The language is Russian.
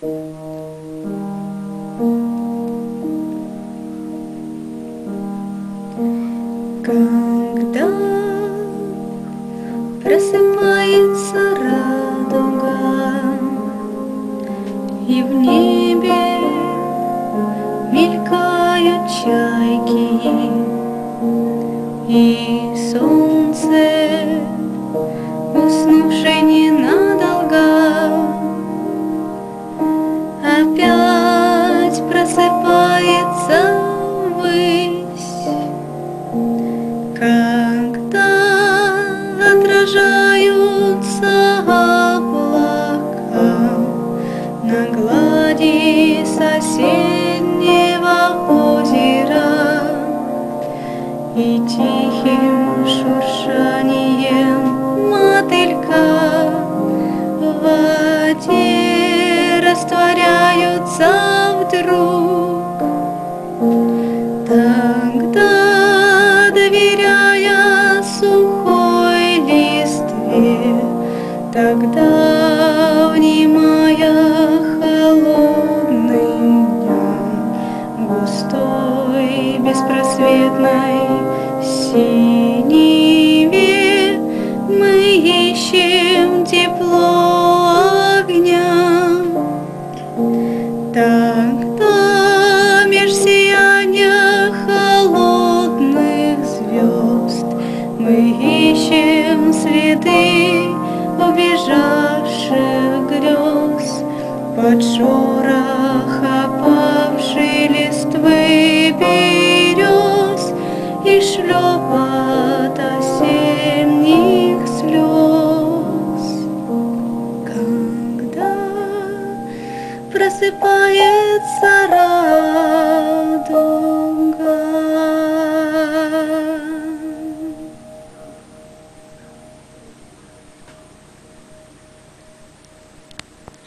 Когда просыпается радуга, и в небе мелькают чайки, и солнце, уснувшее ненадолго, опять просыпается ввысь. Когда отражаются облака на глади соседнего озера, и тихим шуршанием мотылька в воде растворяются вдруг, тогда, доверяя сухой листве, тогда, внимая холодным днем, густой, беспросветной синеве, мы ищем тепло огня. Тогда меж сияния холодных звезд мы ищем следы убежавших грез, под шорох опавшей листвы берез и шлепот осенних слез. Когда просыпается